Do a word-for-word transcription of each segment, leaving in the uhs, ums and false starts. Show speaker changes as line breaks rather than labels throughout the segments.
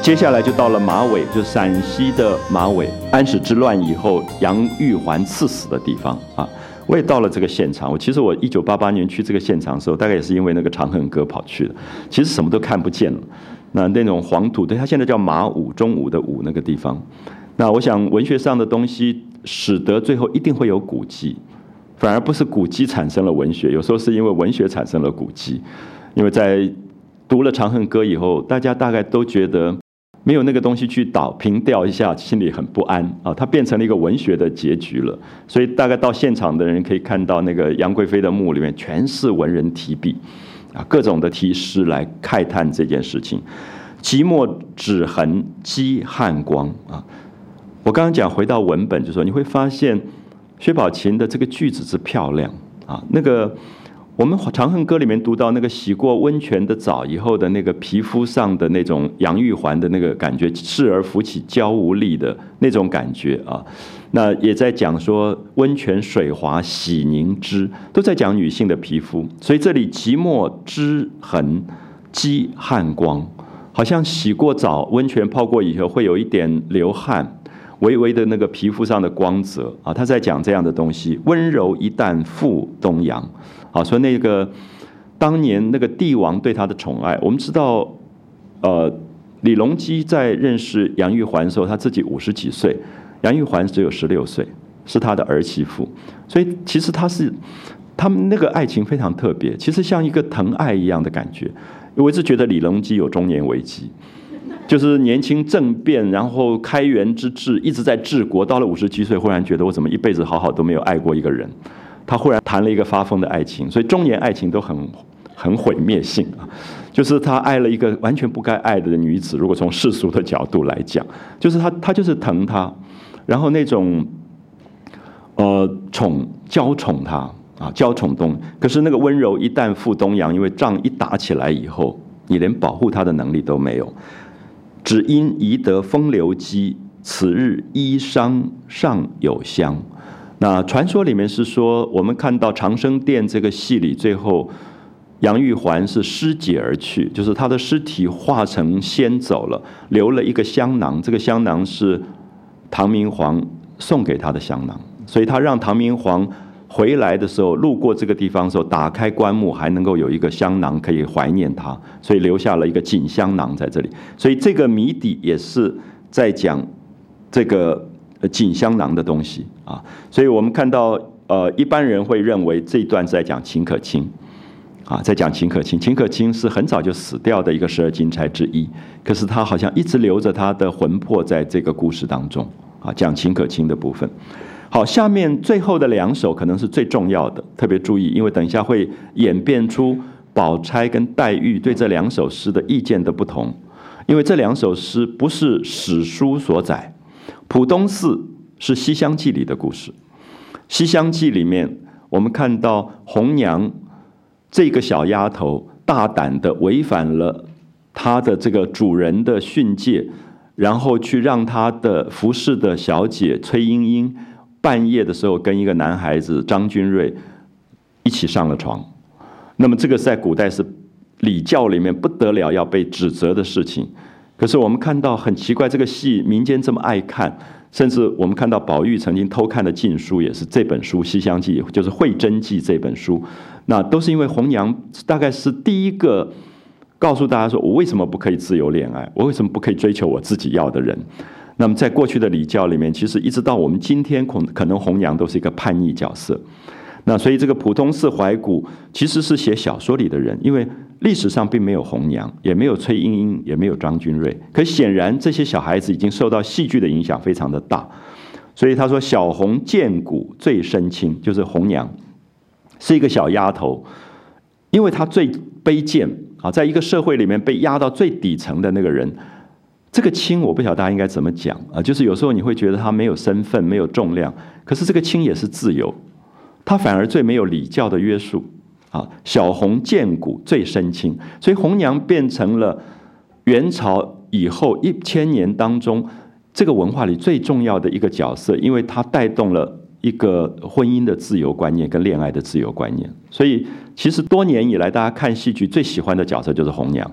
接下来就到了马尾，就是陕西的马尾，安史之乱以后杨玉环赐死的地方啊。我也到了这个现场。我其实我一九八八年去这个现场的时候，大概也是因为那个《长恨歌》跑去的。其实什么都看不见了，那那种黄土，对，它现在叫马武，中武的武那个地方。那我想文学上的东西，使得最后一定会有古迹，反而不是古迹产生了文学，有时候是因为文学产生了古迹。因为在读了《长恨歌》以后，大家大概都觉得没有那个东西去导平调一下，心里很不安啊。它变成了一个文学的结局了，所以大概到现场的人可以看到，那个杨贵妃的墓里面全是文人题笔啊，各种的题诗来慨叹这件事情。即墨指痕积汉光啊。我刚刚讲回到文本，就是说你会发现薛宝琴的这个句子之漂亮啊，那个。我们《长恨歌》里面读到那个洗过温泉的澡以后的那个皮肤上的那种杨玉环的那个感觉，侍儿扶起娇无力的那种感觉啊，那也在讲说温泉水滑洗凝脂，都在讲女性的皮肤。所以这里即墨脂痕积汉光，好像洗过澡，温泉泡过以后会有一点流汗。微微的那个皮肤上的光泽啊，他在讲这样的东西。温柔一旦赴东阳，啊，说那个当年那个帝王对他的宠爱，我们知道，呃，李隆基在认识杨玉环的时候，他自己五十几岁，杨玉环只有十六岁，是他的儿媳妇，所以其实他是他们那个爱情非常特别，其实像一个疼爱一样的感觉。我一直觉得李隆基有中年危机。就是年轻政变，然后开元之治一直在治国，到了五十几岁，忽然觉得我怎么一辈子好好都没有爱过一个人，他忽然谈了一个发疯的爱情，所以中年爱情都很很毁灭性啊。就是他爱了一个完全不该爱的女子，如果从世俗的角度来讲，就是他他就是疼她，然后那种呃宠娇宠她啊，娇宠东。可是那个温柔一旦赴东阳，因为仗一打起来以后，你连保护她的能力都没有。只因宜得风流机，此日衣裳尚有香。那传说里面是说，我们看到长生殿这个戏里，最后杨玉环是尸解而去，就是她的尸体化成仙走了，留了一个香囊，这个香囊是唐明皇送给她的香囊，所以他让唐明皇回来的时候，路过这个地方的时候，打开棺木还能够有一个香囊可以怀念他，所以留下了一个锦香囊在这里。所以这个谜底也是在讲这个锦香囊的东西啊。所以我们看到，呃，一般人会认为这一段是在讲秦可卿啊，在讲秦可卿。秦可卿是很早就死掉的一个十二金钗之一，可是他好像一直留着他的魂魄在这个故事当中啊，讲秦可卿的部分。好，下面最后的两首可能是最重要的，特别注意，因为等一下会演变出宝钗跟黛玉对这两首诗的意见的不同。因为这两首诗不是史书所载，浦东寺是《西厢记》里的故事。《西厢记》里面，我们看到红娘这个小丫头大胆地违反了她的这个主人的训诫，然后去让她的服侍的小姐崔莺莺半夜的时候跟一个男孩子张君瑞一起上了床。那么这个在古代是礼教里面不得了要被指责的事情。可是我们看到很奇怪，这个戏民间这么爱看，甚至我们看到宝玉曾经偷看的禁书也是这本书《西厢记》，就是《会真记》这本书。那都是因为红娘大概是第一个告诉大家说，我为什么不可以自由恋爱，我为什么不可以追求我自己要的人。那么在过去的礼教里面，其实一直到我们今天，可能红娘都是一个叛逆角色。那所以这个浦东寺怀古其实是写小说里的人，因为历史上并没有红娘，也没有崔莺莺，也没有张君瑞。可显然这些小孩子已经受到戏剧的影响非常的大。所以他说小红见骨最深情，就是红娘是一个小丫头，因为她最卑贱啊，在一个社会里面被压到最底层的那个人。这个轻我不晓得大家应该怎么讲啊，就是有时候你会觉得他没有身份，没有重量，可是这个轻也是自由，他反而最没有礼教的约束啊。小红见骨最深情，所以红娘变成了元朝以后一千年当中这个文化里最重要的一个角色，因为它带动了一个婚姻的自由观念跟恋爱的自由观念。所以其实多年以来，大家看戏剧最喜欢的角色就是红娘。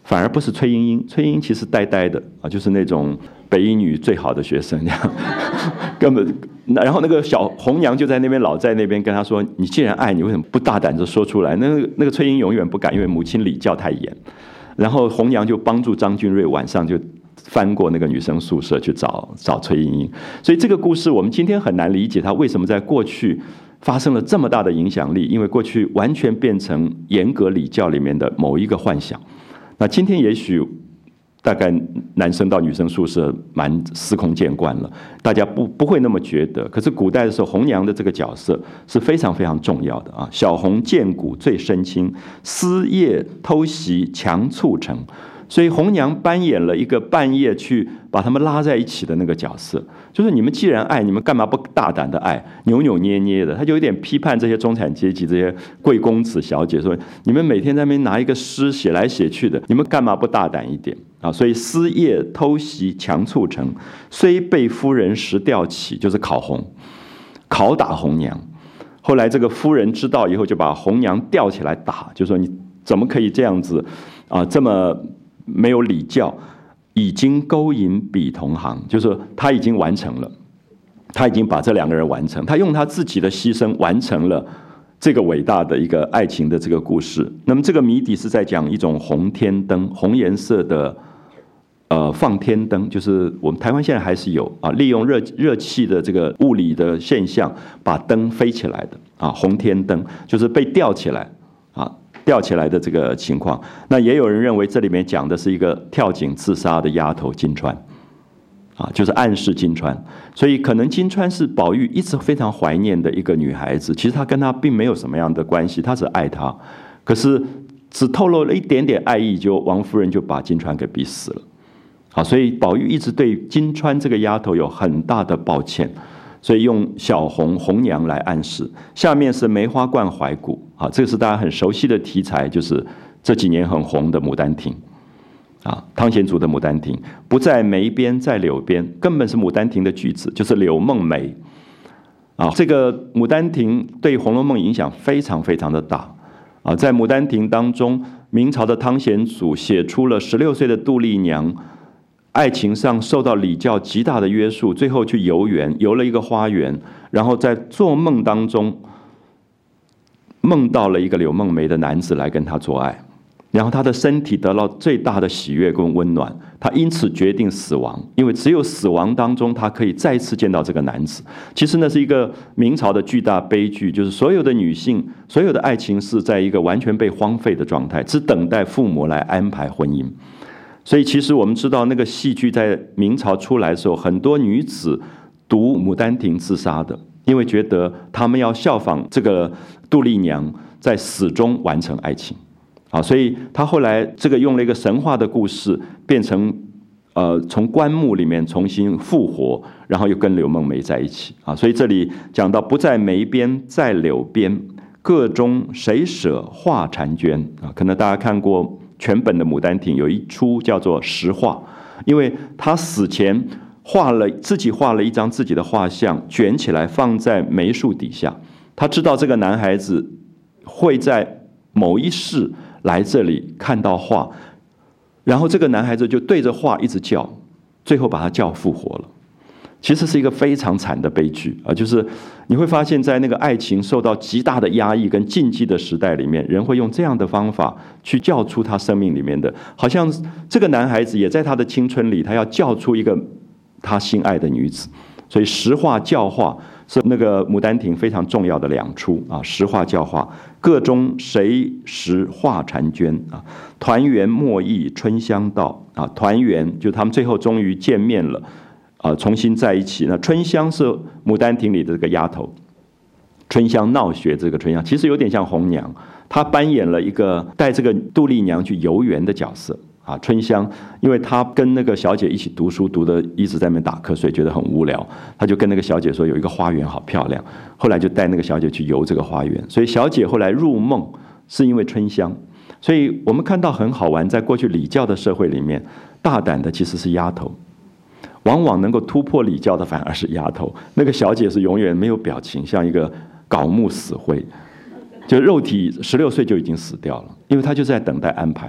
反而不是崔莺莺，崔莺莺其实呆呆的啊，就是那种北一女最好的学生这样，根本。然后那个小红娘就在那边老在那边跟他说：“你既然爱，你为什么不大胆地说出来？”那个那个崔莺永远不敢，因为母亲礼教太严。然后红娘就帮助张君瑞晚上就翻过那个女生宿舍去找找崔莺莺。所以这个故事我们今天很难理解它为什么在过去发生了这么大的影响力，因为过去完全变成严格礼教里面的某一个幻想。那今天也许大概男生到女生宿舍蛮司空见惯了，大家不不会那么觉得。可是古代的时候，红娘的这个角色是非常非常重要的啊。小红见骨最深情，私夜偷袭强促成。所以红娘扮演了一个半夜去把他们拉在一起的那个角色，就是你们既然爱，你们干嘛不大胆的爱，扭扭捏捏的？他就有点批判这些中产阶级这些贵公子小姐，说你们每天在那边拿一个诗写来写去的，你们干嘛不大胆一点啊？所以私夜偷袭强促成，虽被夫人时吊起，就是考红，拷打红娘。后来这个夫人知道以后，就把红娘吊起来打，就说你怎么可以这样子啊？这么没有礼教，已经勾引彼同行，就是说他已经完成了，他已经把这两个人完成，他用他自己的牺牲完成了这个伟大的一个爱情的这个故事。那么这个谜底是在讲一种红天灯，红颜色的呃放天灯，就是我们台湾现在还是有啊，利用热热气的这个物理的现象，把灯飞起来的啊，红天灯就是被吊起来啊。吊起来的这个情况，那也有人认为这里面讲的是一个跳井自杀的丫头金钏，啊，就是暗示金钏，所以可能金钏是宝玉一直非常怀念的一个女孩子，其实她跟他并没有什么样的关系，她只爱他，可是只透露了一点点爱意，就王夫人就把金钏给逼死了，啊，所以宝玉一直对金钏这个丫头有很大的抱歉。所以用小红红娘来暗示，下面是梅花冠怀古啊，这个是大家很熟悉的题材，就是这几年很红的《牡丹亭》啊，汤显祖的《牡丹亭》，不在梅边在柳边，根本是《牡丹亭》的句子，就是柳梦梅啊。这个《牡丹亭》对《红楼梦》影响非常非常的大啊，在《牡丹亭》当中，明朝的汤显祖写出了十六岁的杜丽娘。爱情上受到礼教极大的约束，最后去游园，游了一个花园，然后在做梦当中梦到了一个柳梦梅的男子来跟他做爱，然后他的身体得到最大的喜悦跟温暖，他因此决定死亡，因为只有死亡当中他可以再次见到这个男子。其实那是一个明朝的巨大悲剧，就是所有的女性，所有的爱情是在一个完全被荒废的状态，只等待父母来安排婚姻。所以其实我们知道，那个戏剧在明朝出来的时候，很多女子读《牡丹亭》自杀的，因为觉得她们要效仿这个杜丽娘，在死中完成爱情。啊，所以她后来这个用了一个神话的故事，变成呃从棺木里面重新复活，然后又跟柳梦梅在一起。啊，所以这里讲到不在梅边，在柳边，个中谁舍画婵娟啊？可能大家看过。全本的《牡丹亭》有一出叫做石画，因为他死前画了自己画了一张自己的画像，卷起来放在梅树底下。他知道这个男孩子会在某一世来这里看到画，然后这个男孩子就对着画一直叫，最后把他叫复活了。其实是一个非常惨的悲剧啊！就是你会发现在那个爱情受到极大的压抑跟禁忌的时代里面，人会用这样的方法去叫出他生命里面的，好像这个男孩子也在他的青春里，他要叫出一个他心爱的女子。所以石画教化是那个《牡丹亭》非常重要的两出啊！石画教化，个中谁识画婵娟啊？团圆莫忆春香到啊！团圆就他们最后终于见面了。啊，重新在一起。那春香是《牡丹亭》里的这个丫头，春香闹学这个春香，其实有点像红娘，她扮演了一个带这个杜丽娘去游园的角色啊。春香，因为她跟那个小姐一起读书，读的一直在那边打瞌睡，觉得很无聊，她就跟那个小姐说有一个花园好漂亮，后来就带那个小姐去游这个花园。所以小姐后来入梦是因为春香。所以我们看到很好玩，在过去礼教的社会里面，大胆的其实是丫头。往往能够突破礼教的反而是丫头，那个小姐是永远没有表情，像一个槁木死灰，就肉体十六岁就已经死掉了，因为她就是在等待安排。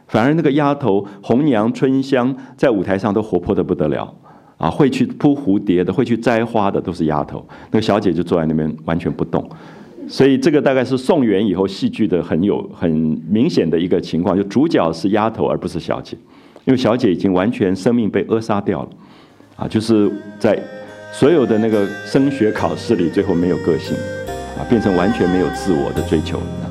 反而那个丫头红娘、春香在舞台上都活泼得不得了啊，会去扑蝴蝶的，会去摘花的都是丫头，那个小姐就坐在那边完全不动。所以这个大概是宋元以后戏剧的很有很明显的一个情况，就主角是丫头而不是小姐，因为小姐已经完全生命被扼杀掉了，啊，就是在所有的那个升学考试里，最后没有个性，啊，变成完全没有自我的追求。